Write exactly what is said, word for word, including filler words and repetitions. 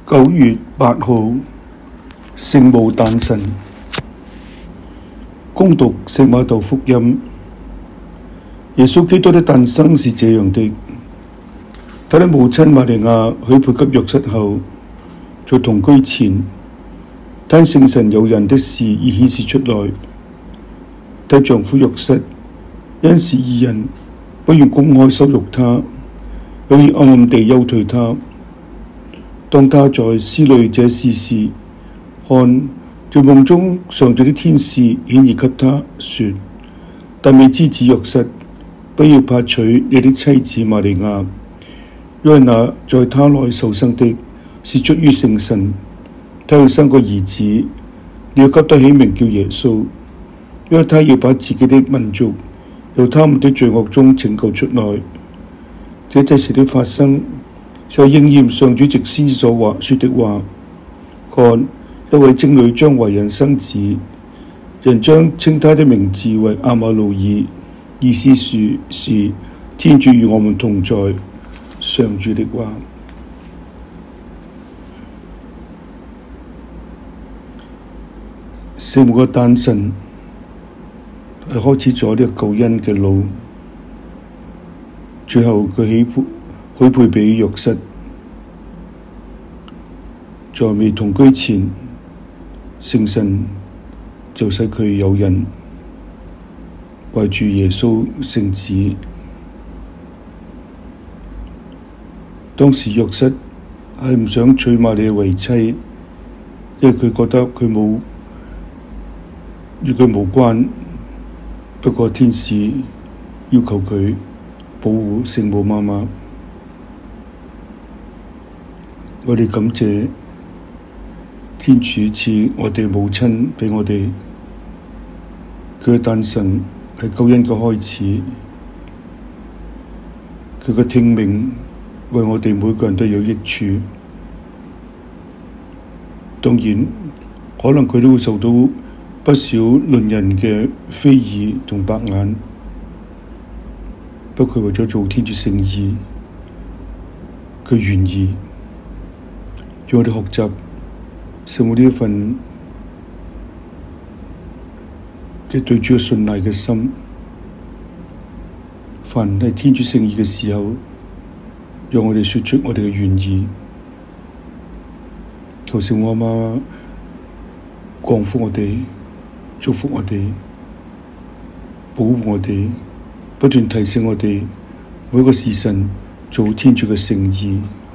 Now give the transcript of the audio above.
九月八號，聖母誕辰。恭讀聖馬竇福音。耶穌基督的誕生是這樣的：他的母親瑪利亞許配給若瑟後，在同居前，她聖神有孕的事已顯示出來。她丈夫若瑟因是義人，不願公開羞辱她，有意暗暗地休退她。當他在思慮這事時，看，在夢中上主的天使顯現給他說：達味之子若瑟，不要怕娶你的妻子瑪利亞，因為那在她內受生的是出於聖神。他要生個兒子，你要給他起名叫耶穌，因為他要把自己的民族由他們的罪惡中拯救出來。這際事的發生，就應驗上主藉先知所話說的話：看，一位貞女將懷孕生子，人將稱他的名字為亞馬努爾，意思是是天主與我們同在。上主的話。聖母嘅誕辰係開始咗呢個救恩嘅路，最後佢許配許配俾若瑟，在未同居前，聖神就使佢有孕，懷住耶穌聖子。當時若瑟係唔想娶瑪利亞為妻，因為佢覺得佢冇與佢無關。不過天使要求佢保護聖母媽媽。我哋感謝天主賜我哋母親畀我哋，佢嘅誕辰係救恩嘅開始，佢嘅聽命為我哋每個人都有益處。當然，可能佢都會受到不少鄰人嘅非議同白眼，不過佢為咗做天主聖意，佢願意。讓我哋學習聖母呢一份即係對主嘅信賴嘅心。凡係天主聖意嘅時候，讓我哋說出我哋嘅願意。求聖母媽媽降福我哋，祝福我哋，保護我哋，不斷提醒我哋每一個時辰做天主嘅聖意。